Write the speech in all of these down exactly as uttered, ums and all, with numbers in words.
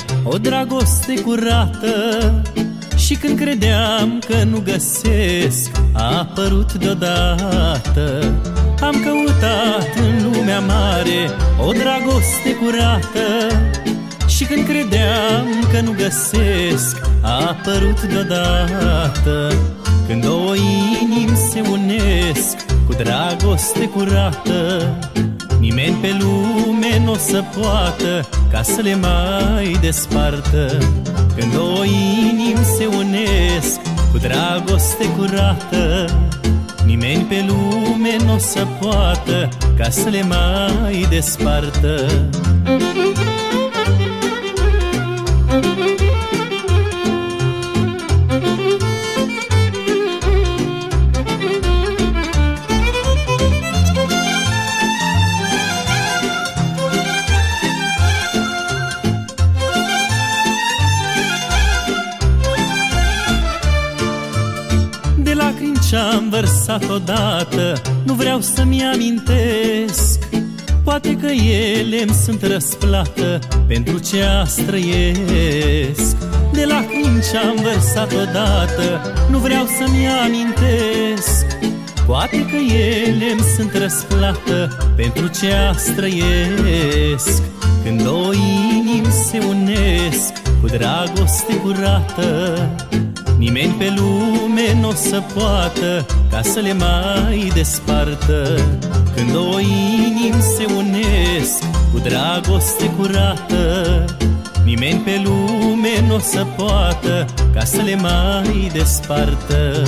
o dragoste curată. Și când credeam că nu găsesc, a apărut deodată. Am căutat în lumea mare o dragoste curată. Și când credeam că nu găsesc, a apărut deodată. Când două inimi se unesc cu dragoste curată, nimeni pe lume n-o să poată ca să le mai despartă. Când două inimi se unesc cu dragoste curată, nimeni pe lume n-o să poată ca să le mai despartă. De lacrimi ce-am vărsat odată, nu vreau să-mi amintesc. Poate că ele îmi sunt răsplată pentru ce azi trăiesc. De lacrimi ce-am vărsat odată, nu vreau să-mi amintesc. Poate că ele îmi sunt răsplată pentru ce azi trăiesc. Când două inimi se unesc cu dragoste curată, nimeni pe lume n-o să poată ca să le mai despartă. Când două inimi se unesc cu dragoste curată, nimeni pe lume n-o să poată ca să le mai despartă.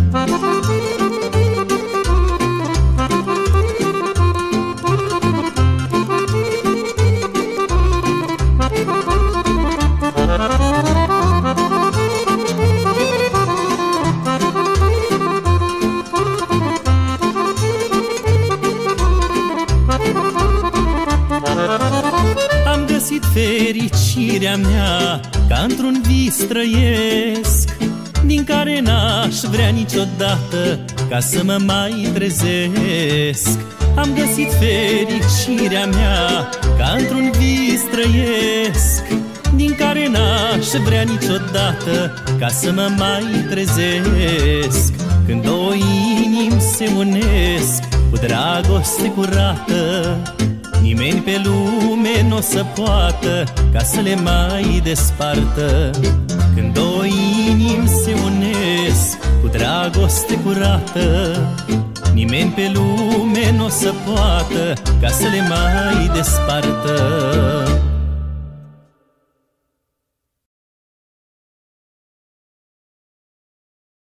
Am găsit fericirea mea ca într-un vis trăiesc, din care n-aș vrea niciodată ca să mă mai trezesc. Am găsit fericirea mea ca într-un vis trăiesc, din care n-aș vrea niciodată ca să mă mai trezesc. Când două inimi se unesc cu dragoste curată, nimeni pe lume n-o să poată ca să le mai despartă. Când două inimi se unesc cu dragoste curată, nimeni pe lume n-o să poată ca să le mai despartă.